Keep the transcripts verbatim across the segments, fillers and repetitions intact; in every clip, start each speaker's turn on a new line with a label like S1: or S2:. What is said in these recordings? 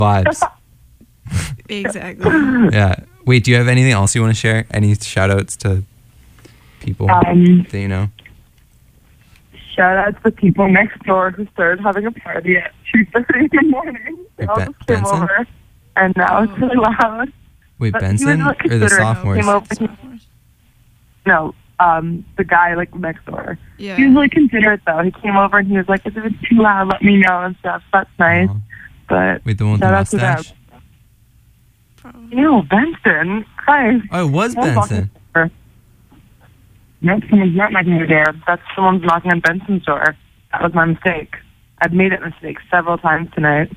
S1: Vibes.
S2: Exactly.
S1: Yeah. Wait, do you have anything else you want to share? Any shout outs to people
S3: Um,
S1: that you know?
S3: Shout out to the people next door who started having a party at two thirty in the morning. They
S1: Wait,
S3: all
S1: Ben-
S3: just came
S1: Benson?
S3: over, and now it's really loud.
S1: Wait,
S3: But he was
S1: Benson
S3: really
S1: or the
S3: considerate.
S1: sophomores?
S3: Came over, he- no, um, the guy like next door.
S2: Yeah.
S3: He was really considerate though. He came over and he was like, "If it's too loud, let me know and stuff." That's nice.
S1: Aw.
S3: But
S1: Wait, the one with the
S3: shout out to them.
S1: mustache?
S2: Probably.
S3: Ew, Benson. Christ.
S1: Oh, it was
S3: Someone's
S1: Benson.
S3: knocking on the door. Nope, someone's not knocking on the door. That's someone's knocking on Benson's door. That was my mistake. I've made that mistake several times tonight.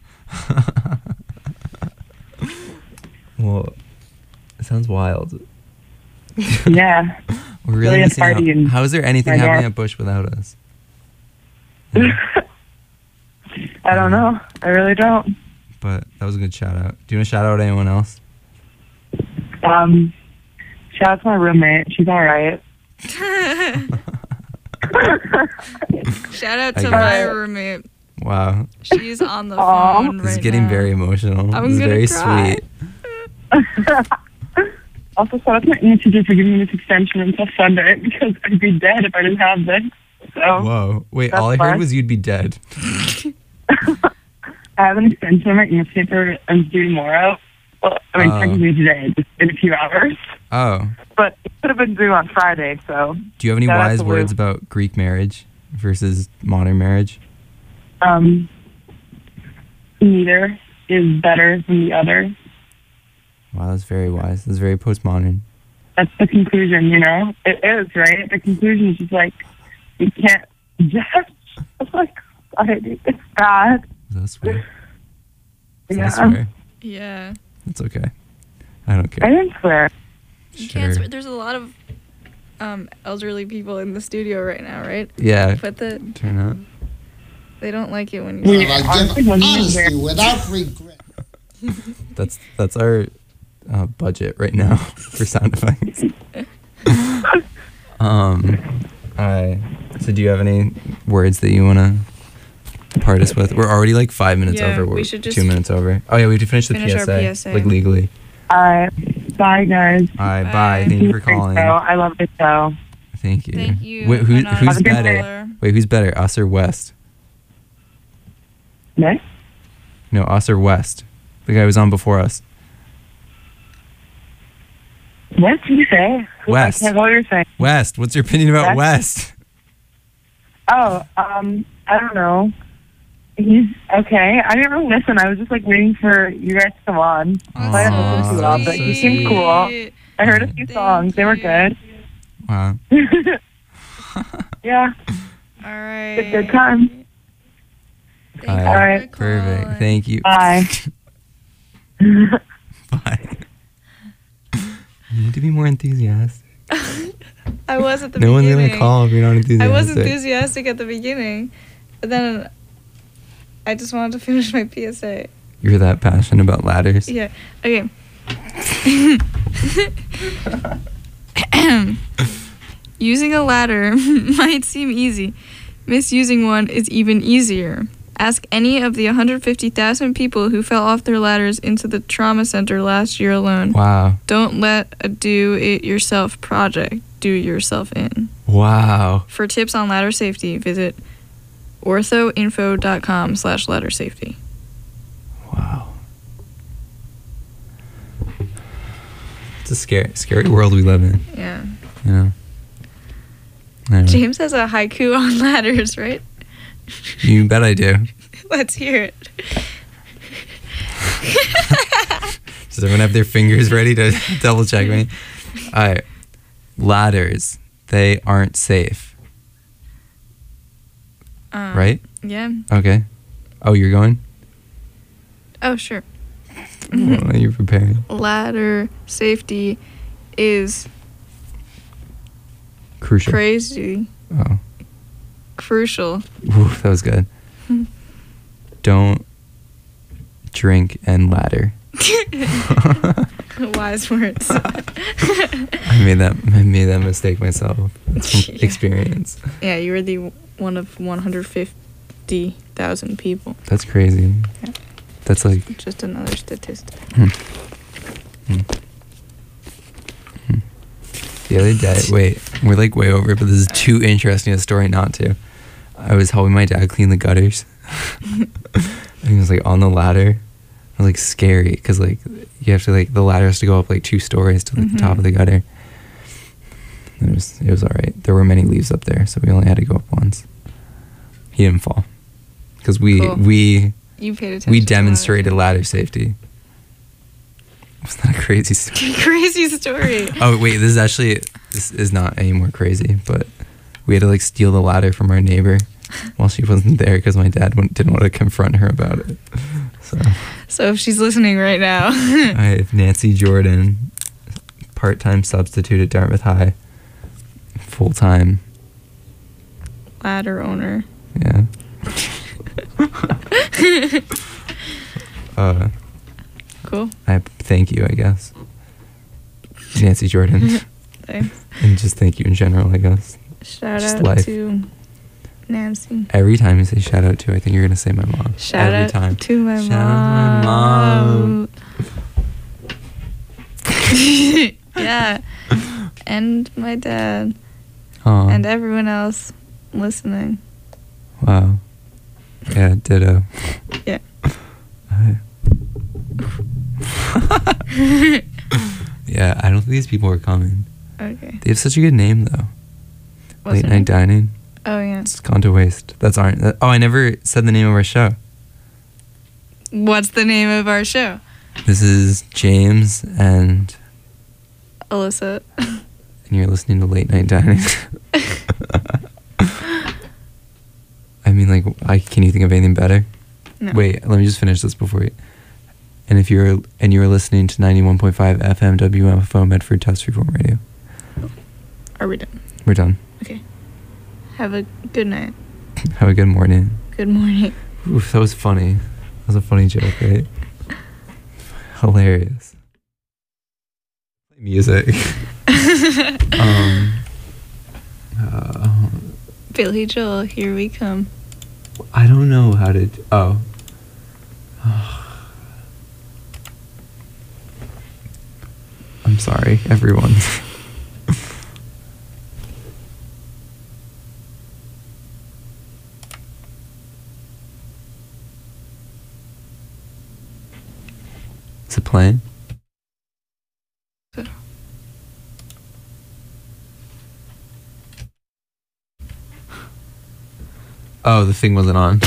S1: Well, it sounds wild.
S3: Yeah.
S1: We're really
S3: Really a
S1: missing out.
S3: party in
S1: How is there anything
S3: my
S1: happening
S3: dorm.
S1: at Bush without us? Yeah,
S3: I don't know. I really don't.
S1: but that was a good shout out. Do you want to shout out anyone else?
S3: Um, shout out to my roommate. She's all right.
S2: Shout out
S1: I
S2: to
S1: got
S2: my
S3: it.
S2: roommate.
S1: Wow.
S2: She's on the
S3: Aw.
S2: phone
S1: This
S2: right
S1: is getting
S2: now.
S1: very emotional.
S2: I'm
S1: this is
S2: gonna
S1: very
S2: cry.
S1: sweet.
S3: Also, shout out to my English teacher for giving me this extension until Sunday because I'd be dead if I didn't have this. So
S1: Whoa. Wait,
S3: That's
S1: all I heard
S3: fun.
S1: was you'd be dead.
S3: I have an extension on my English paper and due tomorrow. Well, I mean,
S1: Oh.
S3: technically today, just in a few hours.
S1: Oh.
S3: But it could have been due on Friday, so
S1: Do you have any
S3: Shout out
S1: wise
S3: to
S1: words
S3: Lou.
S1: about Greek marriage versus modern marriage?
S3: um, neither is better than the other.
S1: Wow, that's very wise. That's very postmodern.
S3: That's the conclusion, you know? It is, right? The conclusion is just like, you can't judge. It's like, society. It's bad.
S1: Is that swear? Is
S3: Yeah.
S1: that swear?
S2: Yeah.
S1: That's okay. I don't
S3: I
S1: care.
S3: didn't swear.
S2: You can't.
S1: Sure.
S2: swear. There's a lot of um, elderly people in the studio right now, right?
S1: Yeah.
S2: But the
S1: Turn up.
S2: they don't like it when you.
S3: We-
S4: Well, I
S3: honestly,
S4: give
S3: when you
S4: honesty
S3: wear-
S4: without regret.
S1: That's that's our uh, budget right now for sound effects. um, I. So, do you have any words that you want to part us with? We're already like five minutes
S2: Yeah,
S1: over.
S2: we
S1: We're
S2: should just
S1: two minutes over. Oh yeah, we have to finish the
S2: finish
S1: P
S2: our
S1: S A,
S2: P S A.
S1: like legally.
S3: All right. Bye, guys.
S1: All right, bye.
S2: Bye.
S1: Thank you for
S3: Great
S1: calling.
S3: show. I love the show.
S1: Thank you.
S2: Thank you.
S1: Wait, who,
S2: Anonymous
S1: who's
S3: Have a good
S1: better?
S2: caller.
S1: Wait, who's better, us or West?
S3: Nice.
S1: No, us or West. The guy who was on before us.
S3: What did you say?
S1: West.
S3: I can't know what you're saying.
S1: West, what's your opinion about West?
S3: Oh, um, I don't know. He's okay. I didn't really listen. I was just like waiting for you guys to come on.
S1: Aw,
S3: So I didn't listen too well,
S1: that's
S3: but
S1: so
S3: he seemed
S1: sweet.
S3: cool. I heard a few
S2: Thank
S3: songs. They were
S2: you.
S3: good.
S1: Wow.
S2: All
S3: Yeah.
S2: right.
S3: It's a good time.
S2: Thank
S1: All
S2: you
S3: right.
S2: for
S1: Perfect.
S2: calling.
S1: Thank you.
S3: Bye.
S1: Bye. You need to be more enthusiastic.
S2: I was at the
S1: No one's
S2: beginning.
S1: gonna call if you're not enthusiastic.
S2: I was enthusiastic at the beginning, but then I just wanted to finish my P S A.
S1: You're that passionate about ladders.
S2: Yeah. Okay. Using a ladder might seem easy. Misusing one is even easier. Ask any of the one hundred fifty thousand people who fell off their ladders into the trauma center last year alone.
S1: Wow.
S2: Don't let a do-it-yourself project do yourself in.
S1: Wow.
S2: For tips on ladder safety, visit orthoinfo.com slash ladder safety.
S1: Wow. It's a scary, scary world we live in.
S2: Yeah.
S1: You know. Anyway.
S2: James has a haiku on ladders, right?
S1: You bet I do.
S2: Let's hear it.
S1: Does everyone have their fingers ready to double check me? All right. Ladders, they aren't safe.
S2: Um,
S1: Right?
S2: Yeah.
S1: Okay. Oh, you're going?
S2: Oh, sure.
S1: Oh, you're preparing.
S2: Ladder safety is
S1: Crucial.
S2: crazy.
S1: Oh.
S2: Crucial.
S1: Ooh, that was good. Don't drink and ladder.
S2: Wise words.
S1: I made that I made that mistake myself. It's from
S2: Yeah.
S1: experience.
S2: Yeah, you were the one of one hundred fifty thousand people.
S1: That's crazy. That's like
S2: Just another statistic.
S1: hmm. Hmm. Hmm. The other day, wait, we're like way over, but this is too interesting a story not to. I was helping my dad clean the gutters. And he was like on the ladder. It was like scary because like you have to like the ladder has to go up like two stories to like
S2: Mhm.
S1: the top of the gutter. It was it was all right. There were many leaves up there, so we only had to go up once. He didn't fall because we
S2: Cool.
S1: we
S2: You paid attention.
S1: we
S2: to
S1: demonstrated ladder safety. Wasn't that a crazy story?
S2: that. Crazy story.
S1: Oh wait, this is actually this is not any more crazy, but we had to like steal the ladder from our neighbor while she wasn't there because my dad wouldn't- didn't want to confront her about it. So
S2: So if she's listening right now,
S1: I have Nancy Jordan, part-time substitute at Dartmouth High, full-time.
S2: ladder owner.
S1: Yeah. uh,
S2: Cool.
S1: I thank you, I guess, Nancy Jordan,
S2: Thanks.
S1: and just thank you in general, I guess.
S2: Shout
S1: Just
S2: out
S1: life.
S2: to Nancy.
S1: Every time you say shout out to, I think you're gonna say my mom.
S2: Shout
S1: Every
S2: out
S1: time.
S2: to my
S1: Shout out to my
S2: mom.
S1: mom.
S2: Yeah. And my dad.
S1: Aw.
S2: And everyone else listening.
S1: Wow. Yeah, ditto.
S2: Yeah.
S1: I- yeah, I don't think these people are coming.
S2: Okay.
S1: They have such a good name though.
S2: What's
S1: Late
S2: her
S1: night
S2: name?
S1: dining.
S2: Oh, yeah.
S1: It's gone to waste. That's aren't. That, oh, I never said the name of our show.
S2: What's the name of our show?
S1: This is James, and
S2: Alyssa.
S1: and you're listening to Late Night Dining. I mean, like, I can you think of anything better?
S2: No.
S1: Wait, let me just finish this before you. And if you're and you're listening to ninety-one point five F M W M F O Medford Test Reform Radio.
S2: Are we done?
S1: We're done.
S2: Okay. Have a good night.
S1: Have a good morning.
S2: Good morning.
S1: Oof, that was funny. That was a funny joke, right? Hilarious. Music. um. Uh,
S2: Billy Joel, here we come.
S1: I don't know how to. d- Oh. I'm sorry, everyone. Is it playing? Oh, the thing wasn't on.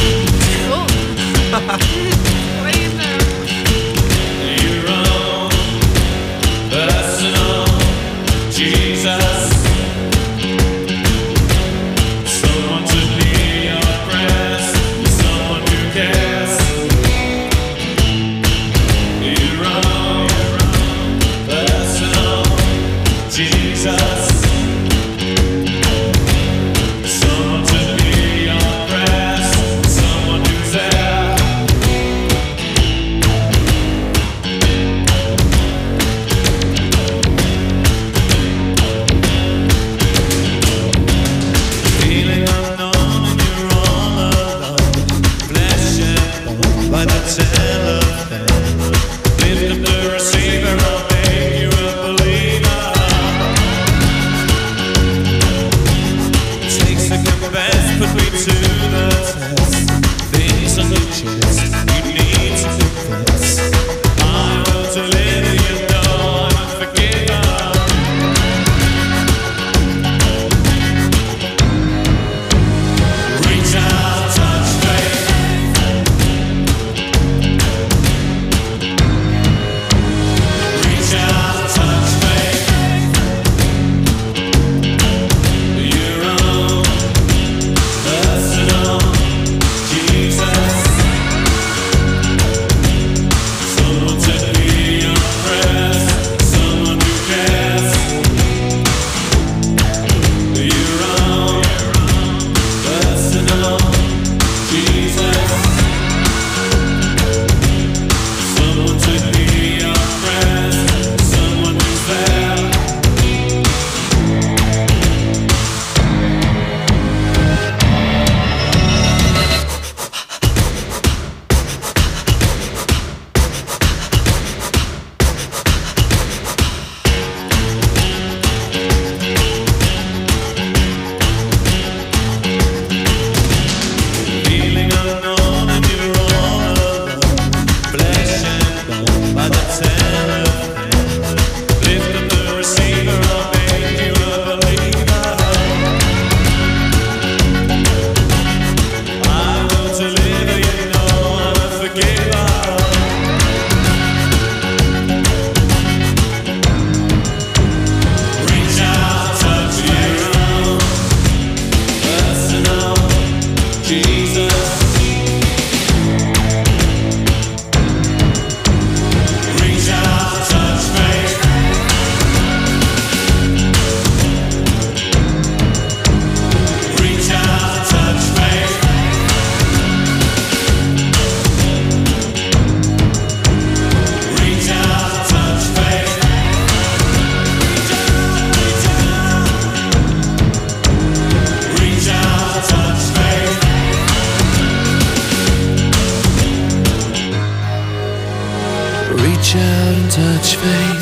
S4: reach out and touch faith.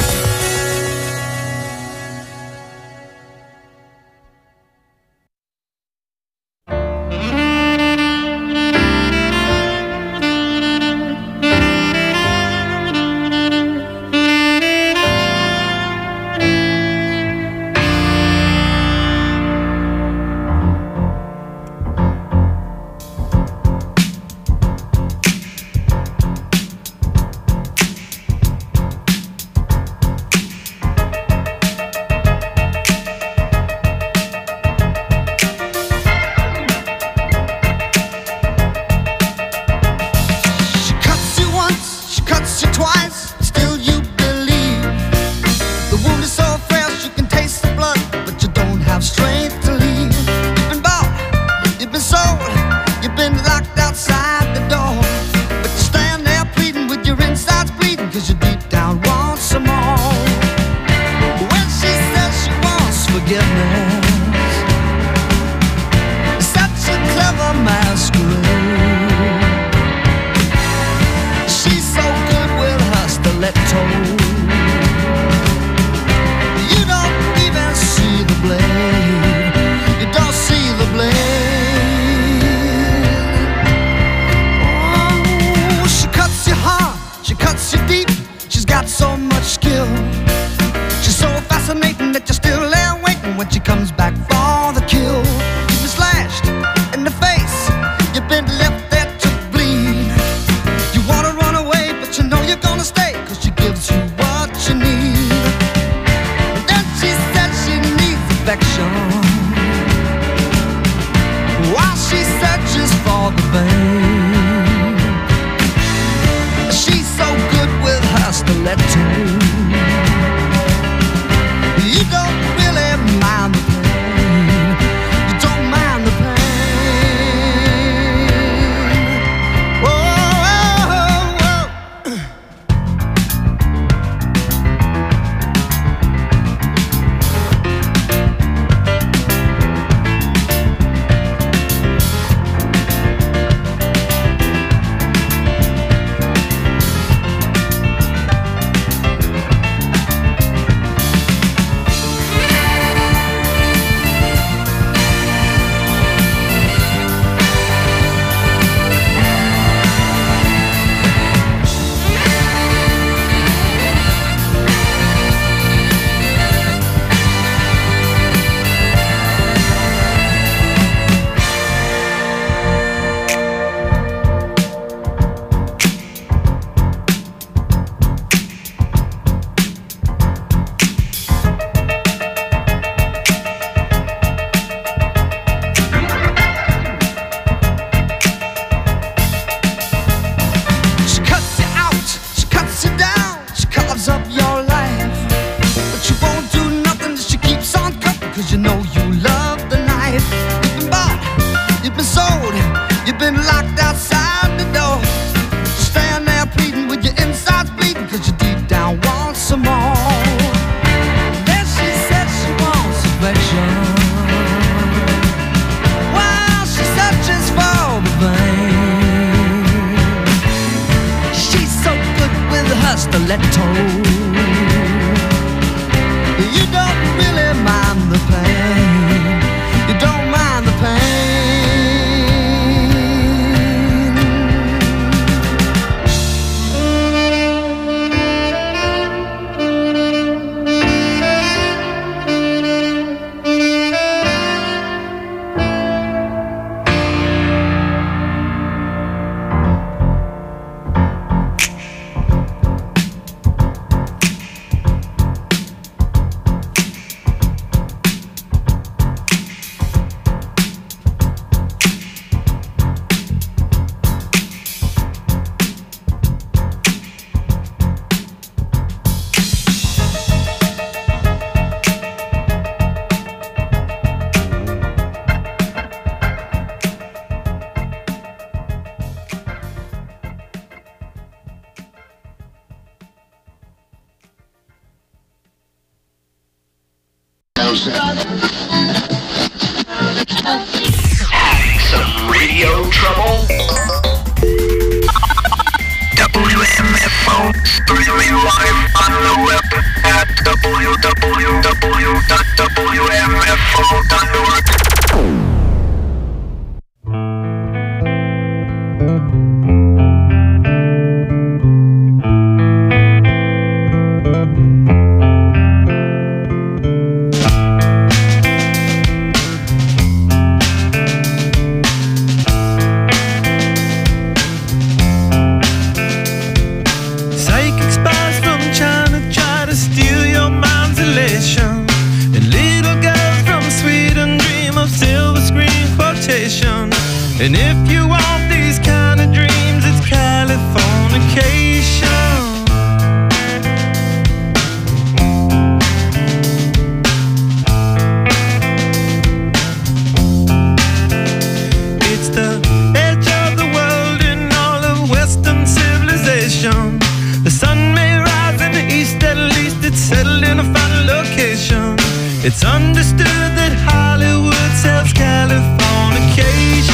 S5: Having some radio trouble? W M F O Streaming live on the web at w w w dot w m f o dot org.
S6: And if you want these kind of dreams, it's Californication. It's the edge of the world in all of Western civilization. The sun may rise in the east, at least it's settled in a final location. It's understood that Hollywood sells Californication.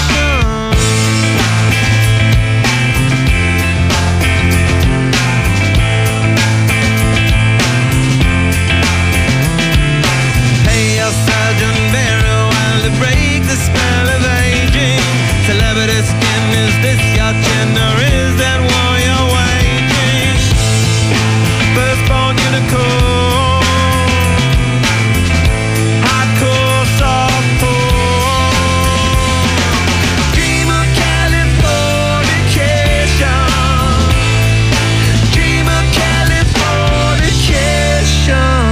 S6: Celebrity skin, is this your chin or is that war you're waging? Firstborn unicorn, hardcore, softcore. Dream of Californication. Dream of Californication.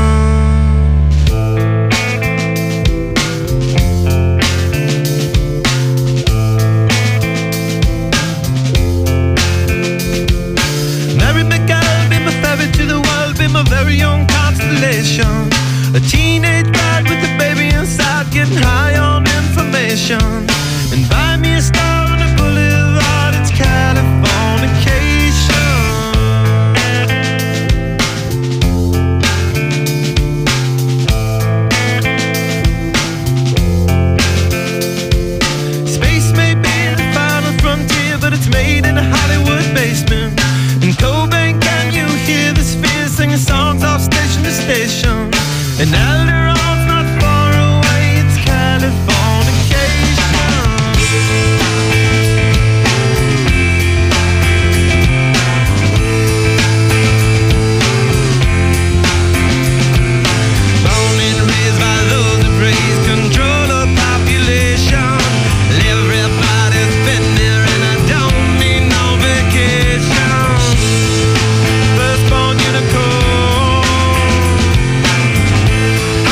S6: A very young constellation, a teenage bride with a baby inside, getting high on information. And buy me a star on a boulevard, it's Californication. Space may be the final frontier, but it's made in a Hollywood basement. In Cobain, can you hear the sphere singing songs off station to station? And Alderon's not far away, it's Californication. Born and raised by those that praise control of population. Everybody's been there and I don't need no vacation. Firstborn unicorn,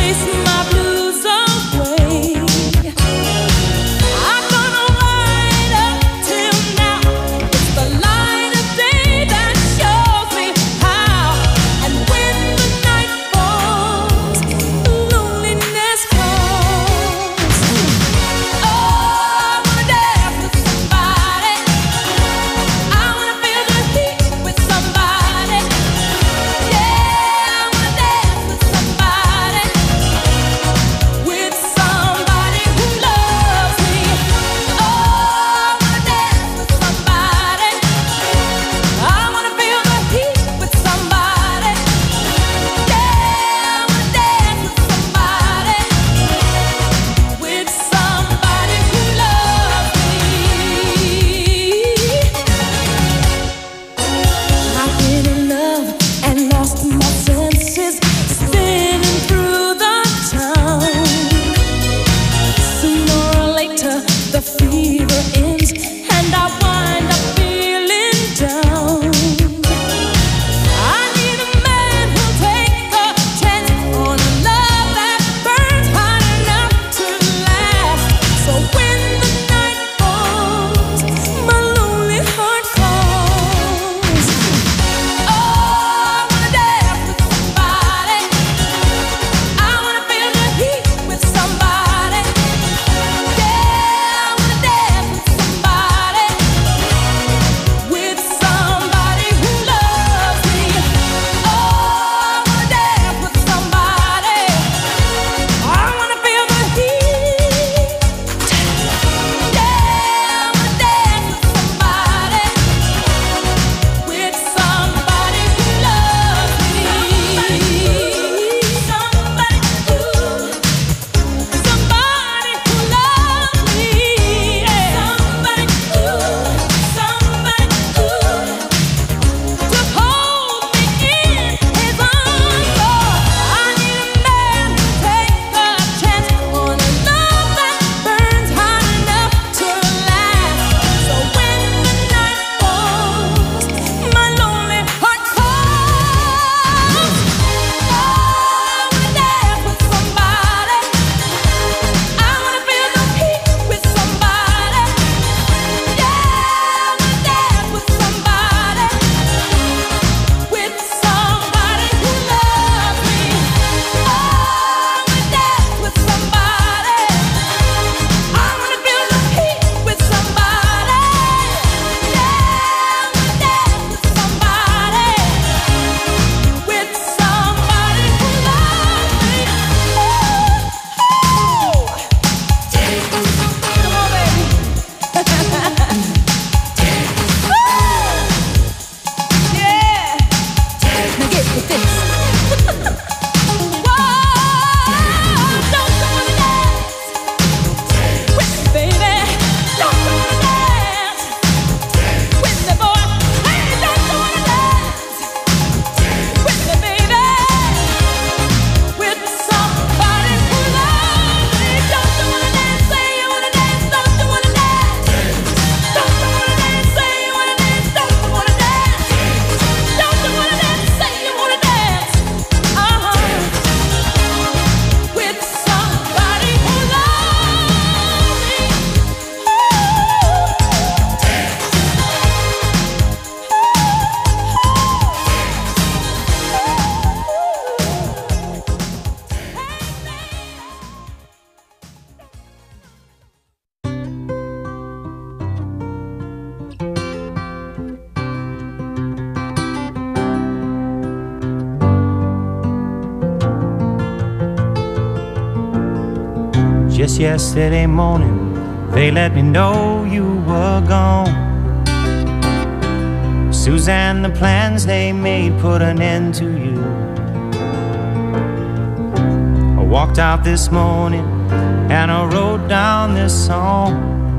S7: Just yesterday morning, they let me know you were gone. Suzanne, the plans they made put an end to you. I walked out this morning and I wrote down this song.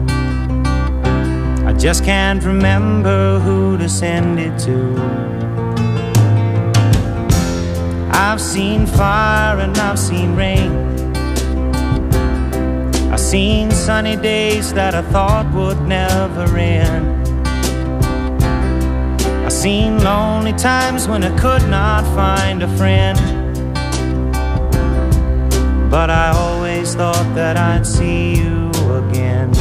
S7: I just can't remember who to send it to. I've seen fire and I've seen rain. I've seen sunny days that I thought would never end. I've seen lonely times when I could not find a friend. but I always thought that I'd see you again.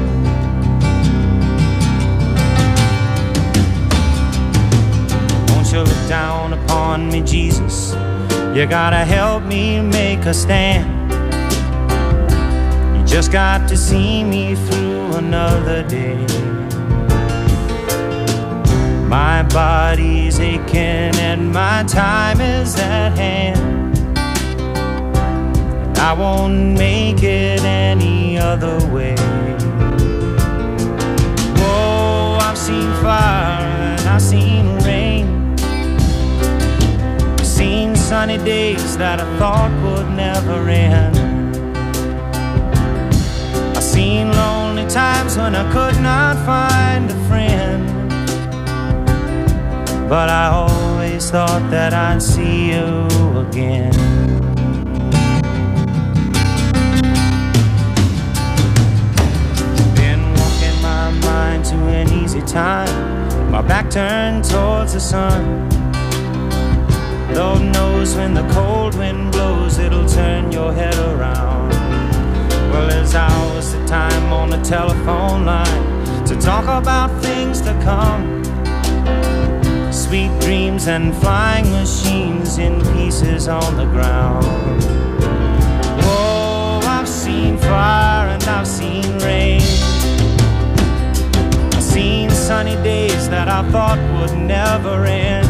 S7: Won't you look down upon me, Jesus? You gotta help me make a stand. You just got to see me through another day. My body's aching and my time is at hand. I won't make it any other way. Whoa, I've seen fire and I've seen rain. I've seen sunny days that I thought would never end. I've seen lonely times when I could not find a friend, but I always thought that I'd see you again. Been walking my mind to an easy time, my back turned towards the sun. Lord knows when the cold wind blows, it'll turn your head around. Well, there's hours of time on the telephone line to talk about things to come. Sweet dreams and flying machines in pieces on the ground. Whoa, I've seen fire and I've seen rain. I've seen sunny days that I thought would never end.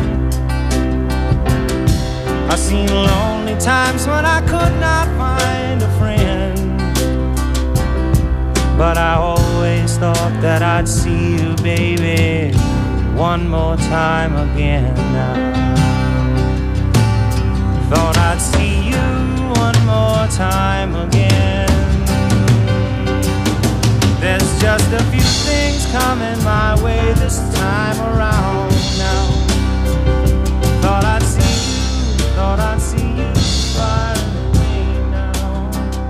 S7: I've seen lonely times when I could not find a friend, but I always thought that I'd see you, baby, one more time again now. Thought I'd see you one more time again. There's just a few things coming my way this time around now. Thought I'd see you, thought I'd see you far away now.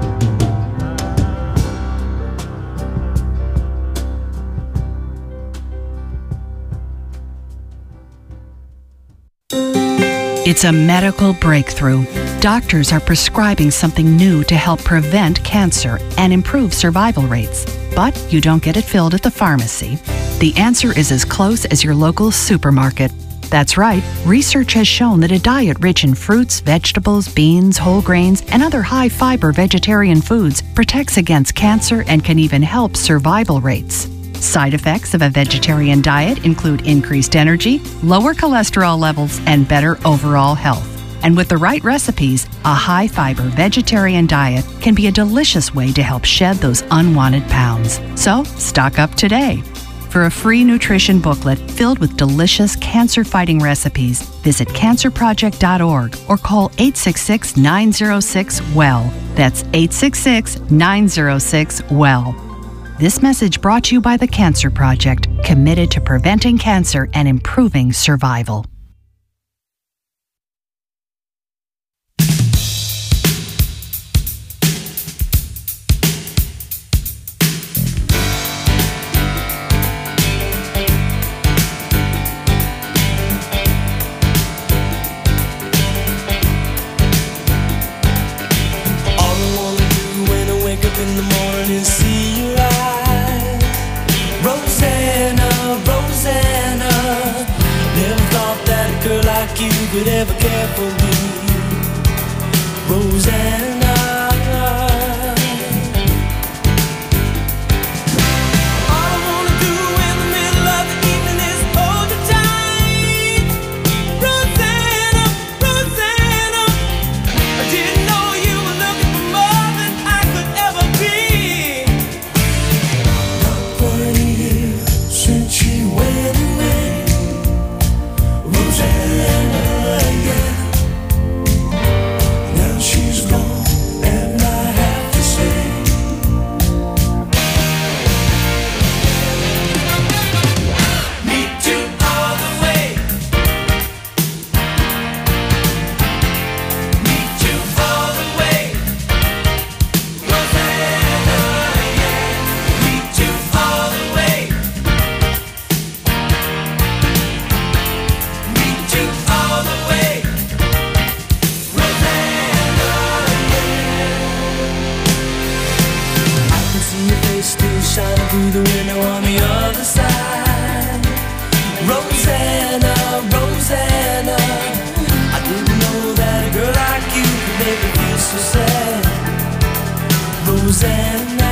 S8: It's a medical breakthrough. Doctors are prescribing something new to help prevent cancer and improve survival rates. But you don't get it filled at the pharmacy. The answer is as close as your local supermarket. That's right, research has shown that a diet rich in fruits, vegetables, beans, whole grains, and other high-fiber vegetarian foods protects against cancer and can even help survival rates. Side effects of a vegetarian diet include increased energy, lower cholesterol levels, and better overall health. And with the right recipes, a high-fiber vegetarian diet can be a delicious way to help shed those unwanted pounds. So, stock up today. For a free nutrition booklet filled with delicious cancer-fighting recipes, visit cancer project dot org or call eight six six, nine zero six, W E L L. That's eight six six, nine zero six, W E L L. This message brought to you by the Cancer Project, committed to preventing cancer and improving survival.
S4: Could ever care for me, Rosanna. All I wanna do in the middle of the evening is hold you tight, Rosanna, Rosanna. I didn't know you were looking for more than I could ever be. Not quite a year since she went away, Rosanna. Now she's gone. shining through the window on the other side. Rosanna, Rosanna, I didn't know that a girl like you could make me feel so sad. Rosanna,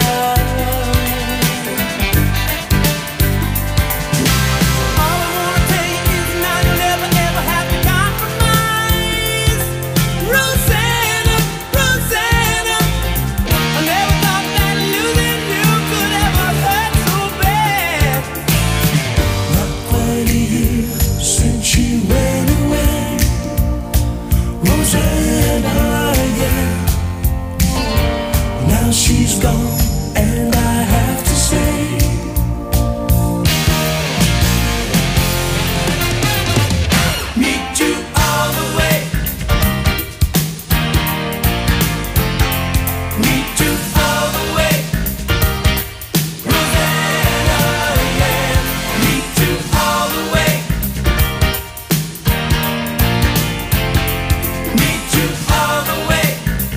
S4: all I wanna tell you is now you'll never ever have to compromise. Rosanna, Rosanna, I never thought that losing you could ever hurt so bad. Not quite a year since she went away. Rosanna, yeah. Now she's gone, and I have to say, meet you all the way. Meet you all the way. Rosanna, yeah. Meet you all the way. Meet you all the way.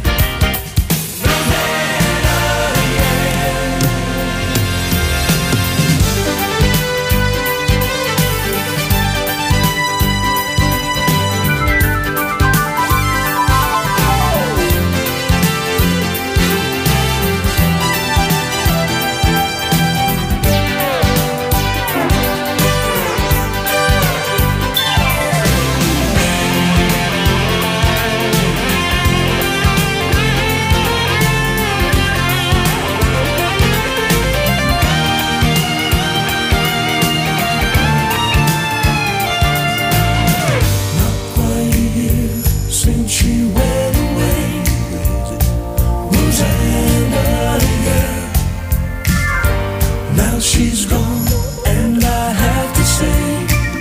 S4: She's gone, and I have to say,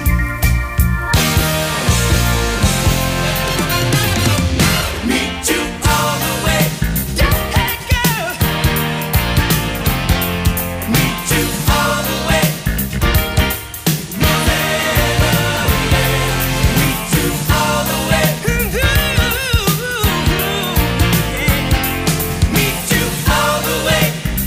S4: meet you all the way. Hey girl, meet you all the way. Rosanna, meet you all the way. Meet you all the way.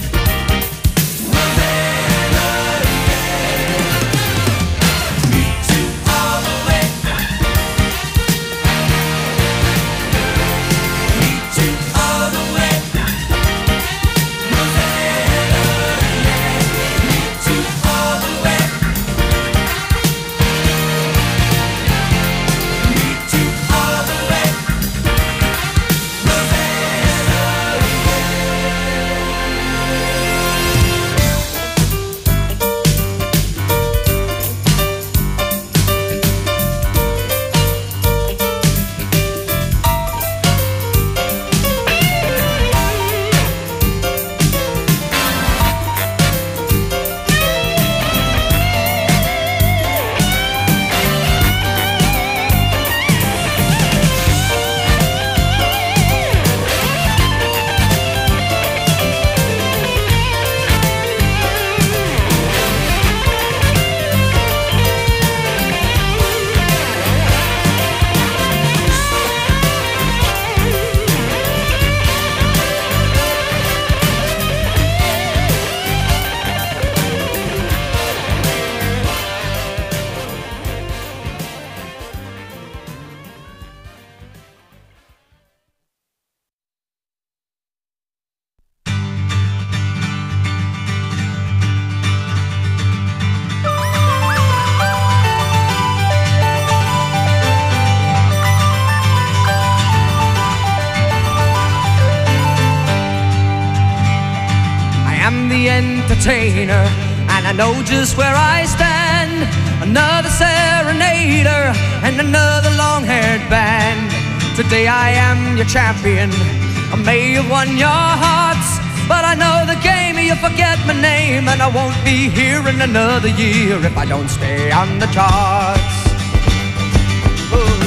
S9: Entertainer, and I know just where I stand. Another serenader and another long-haired band. Today I am your champion. I may have won your hearts, but I know the game. You forget my name, and I won't be here in another year if I don't stay on the charts. Ooh.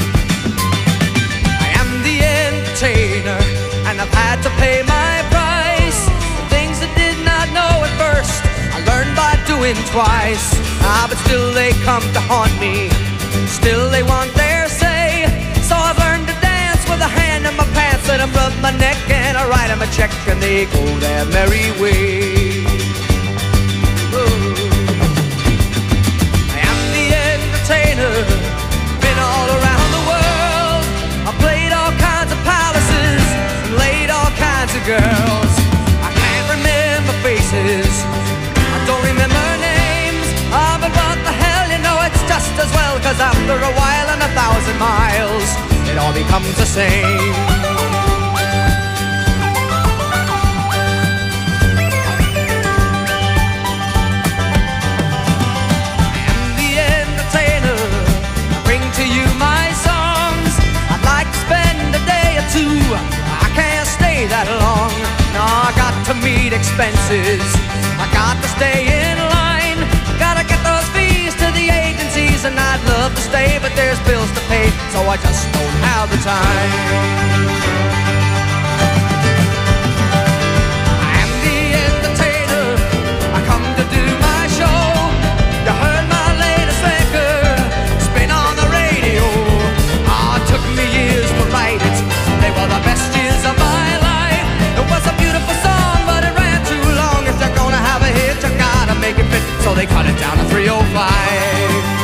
S9: I am the entertainer, and I've had to pay my price. Things I did not know at first, I learned by doing twice. Ah, but still they come to haunt me, still they want their say. So I've learned to dance with a hand in my pants, and I rub my neck and I write them a check, and they go their merry way. girls. I can't remember faces, I don't remember names. Ah, but what the hell, you know it's just as well, cause after a while and a thousand miles, it all becomes the same. I can't stay that long. No, I got to meet expenses. I got to stay in line. Gotta get those fees to the agencies, and I'd love to stay, but there's bills to pay, so I just don't have the time. I'm the entertainer. I come to do my show. You heard my latest record spin on the radio. Ah, it took me years to write it. They were the best years of my life. It was a beautiful song, but it ran too long. If you're gonna have a hit, you gotta make it fit. So they cut it down to three oh five.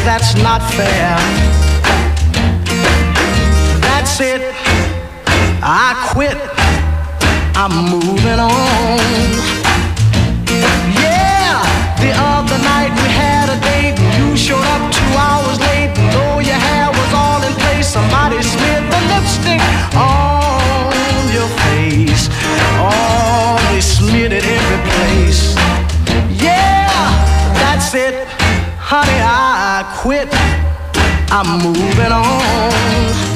S10: that's not fair. That's it, I quit, I'm moving on. Yeah, the other night we had a date. You showed up two hours late. Though your hair was all in place, somebody smeared the lipstick on your face. Oh, they smeared it every place. Yeah, that's it, honey, I quit, I'm moving on.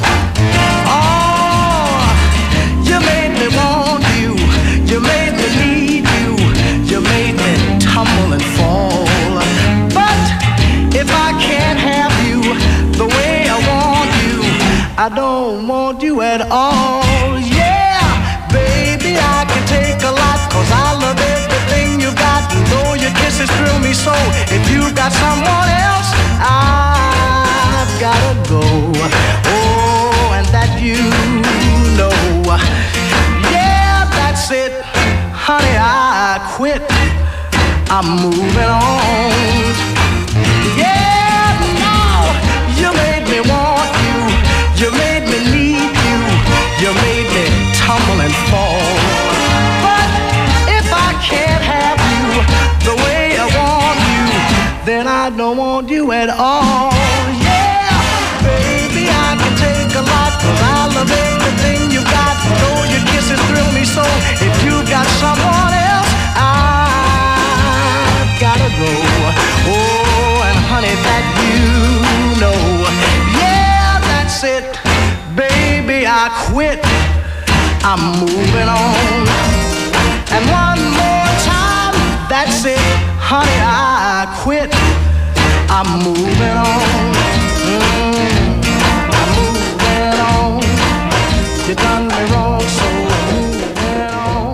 S10: Oh, you made me want you, you made me need you, you made me tumble and fall. But if I can't have you the way I want you, I don't want you at all. Yeah, baby, I can take a lot, cause I love everything you got. And though your kisses thrill me so, if you've got someone else, I've gotta go. Oh, and that you know. Yeah, that's it, honey, I quit, I'm moving on. Yeah, now you made me want you, you made me need you, you made me tumble and fall. But if I can't have you the way I want you, then I don't want you at all. Yeah, baby, I can take a lot, cause I love everything you got. Though your kisses thrill me so, if you got someone else, I've gotta go. Oh, and honey, that you know. Yeah, that's it, baby, I quit, I'm moving on. And one more time, that's it, honey, I quit, I'm moving on. Mm, I'm moving on. You done me wrong, so I'm moving on.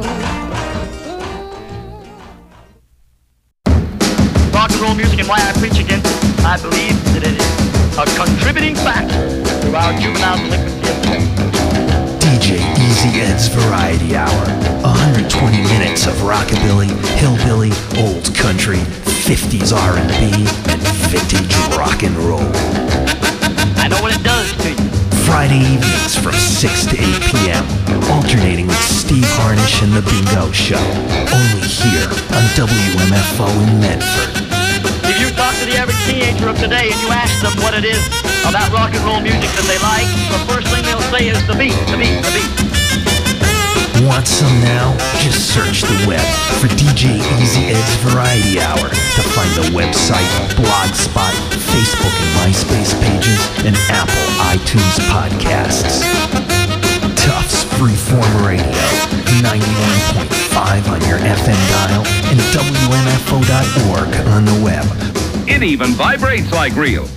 S11: Rock and roll music and why I preach against it, I believe that it is a contributing factor to our juvenile delinquency.
S12: D J Easy Ed's Variety Hour. one hundred twenty minutes of rockabilly, hillbilly, old country, fifties R and B, and vintage rock and roll.
S11: I know what it does to you.
S12: Friday evenings from six to eight p.m. Alternating with Steve Harnish and The Bingo Show. Only here on W M F O in Medford.
S11: If you talk to the average teenager of today and you ask them what it is about rock and roll music that they like, the first thing they'll say is the beat, the beat, the beat.
S12: Want some now? Just search the web for D J Easy Ed's Variety Hour to find the website, Blogspot, Facebook and MySpace pages, and Apple iTunes podcasts. Tufts Freeform Radio, ninety-one point five on your F M dial, and W M F O dot org on the web.
S13: It even vibrates like real.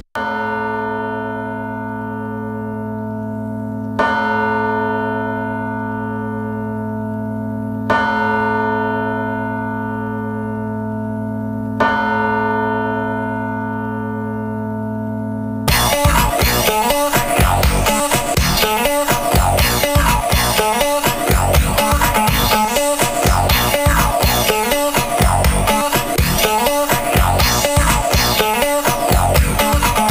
S4: Thank you.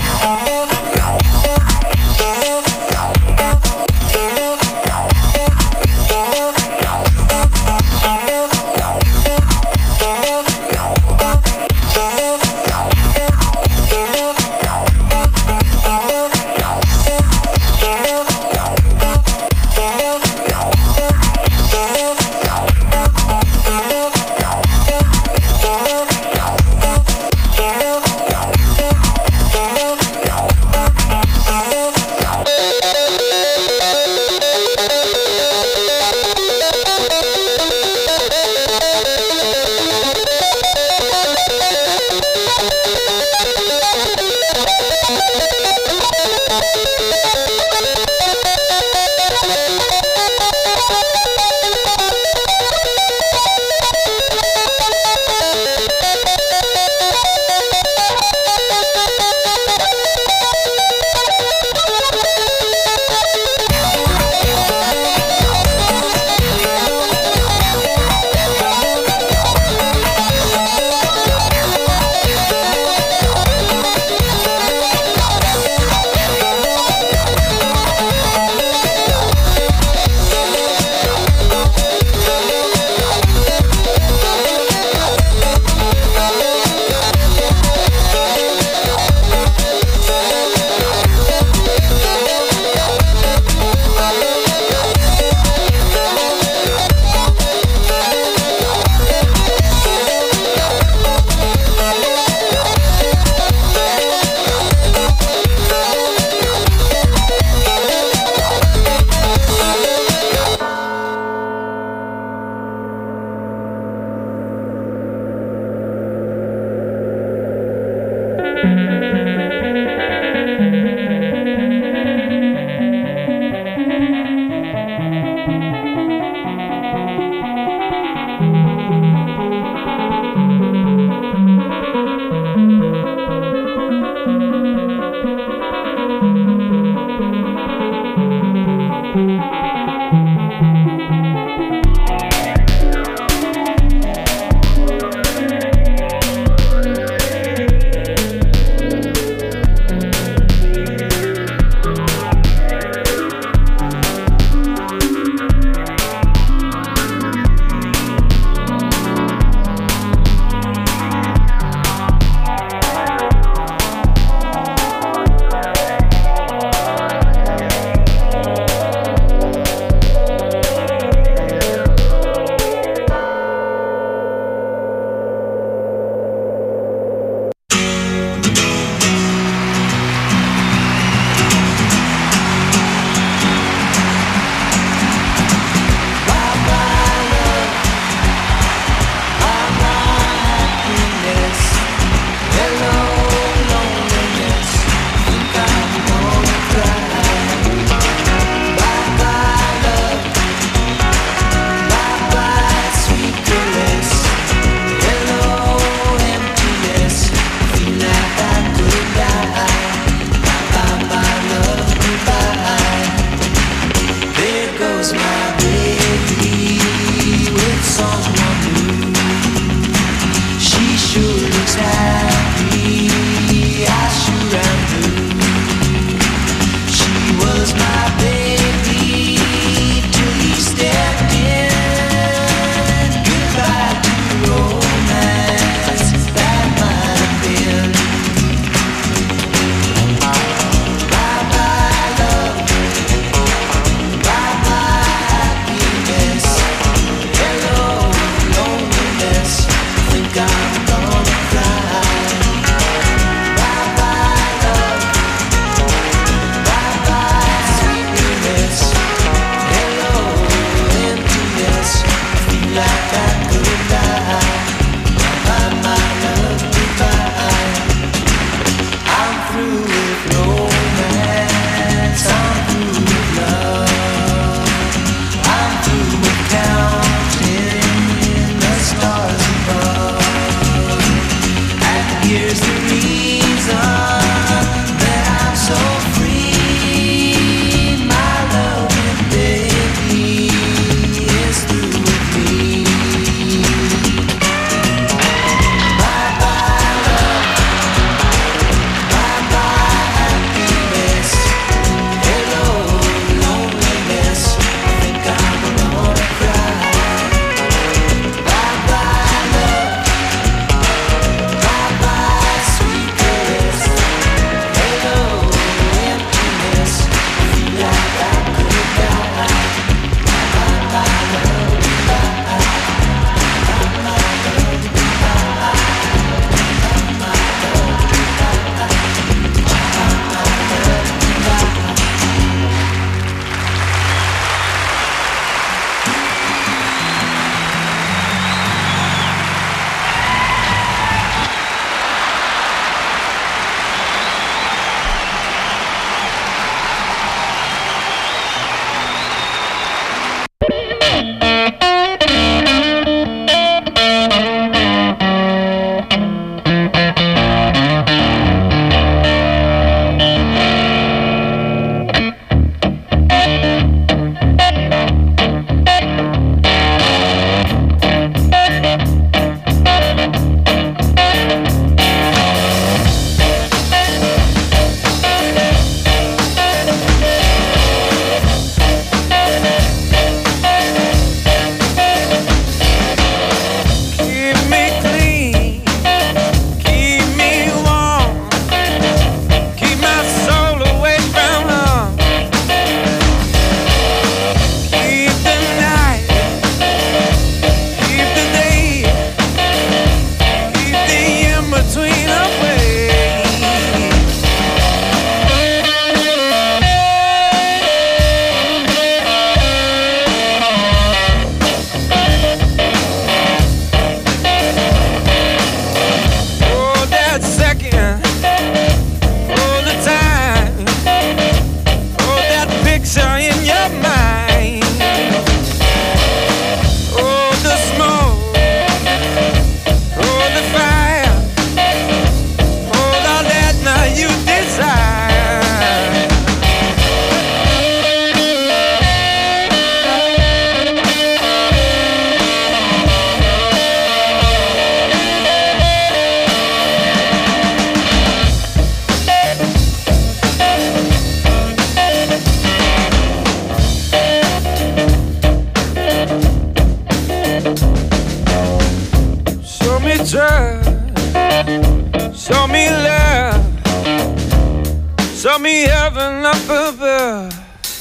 S6: above.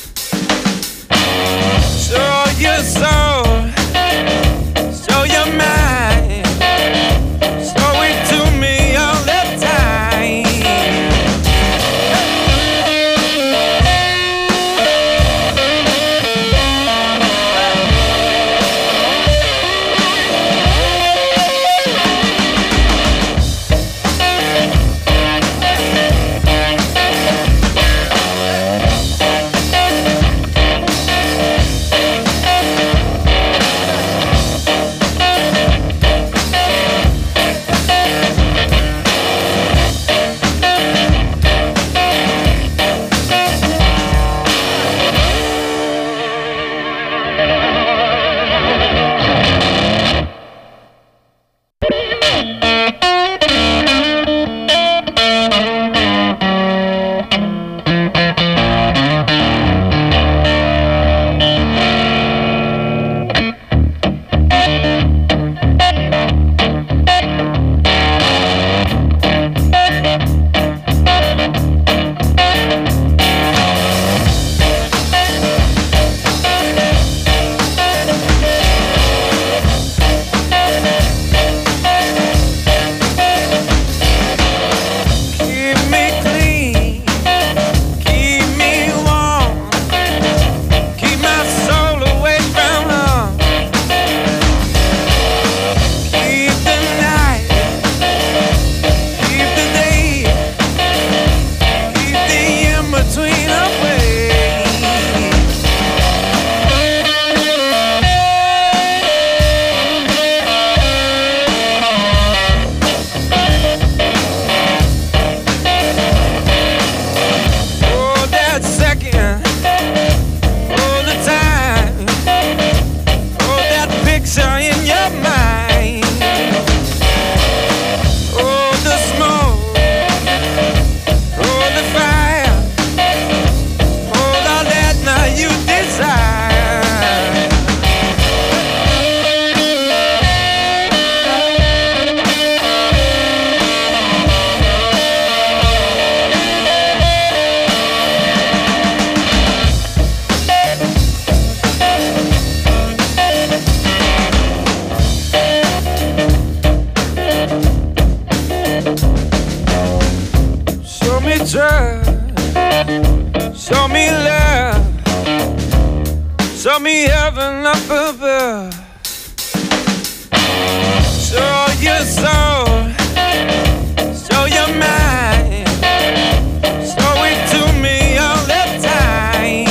S6: Show your soul, show your mind, show it to me all the time. Show me love, show me heaven up above. Show your soul, show your mind, show it to me all the time.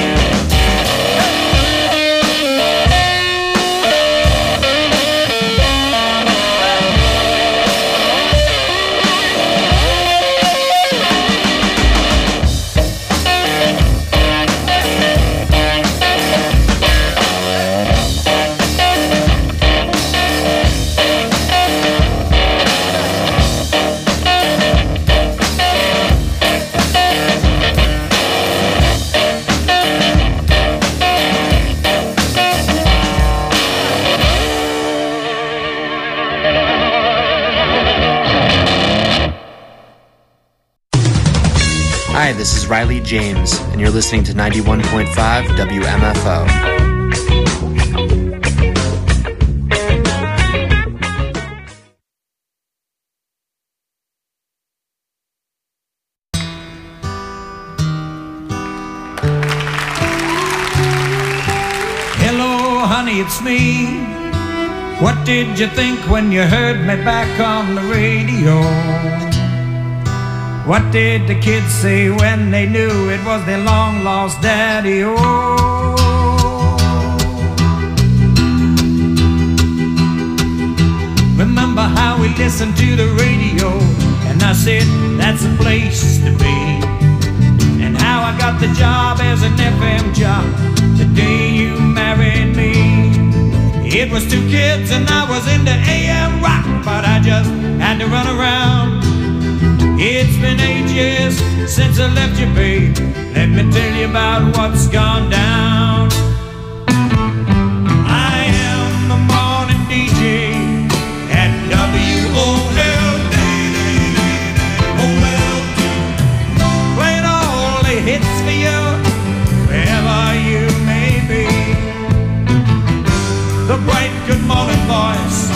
S14: Hi, this is Riley James, and you're listening to ninety-one point five W M F O.
S15: Hello, honey, it's me. What did you think when you heard me back on the radio? What did the kids say when they knew it was their long-lost daddy? Oh, remember how we listened to the radio, and I said that's a place to be, and how I got the job as an F M jock the day you married me. It was two kids and I was into A M rock, but I just had to run around. It's been eight years since I left you, babe. Let me tell you about what's gone down. I am the morning D J at W O L D, playing all the hits for you. the bright good morning voice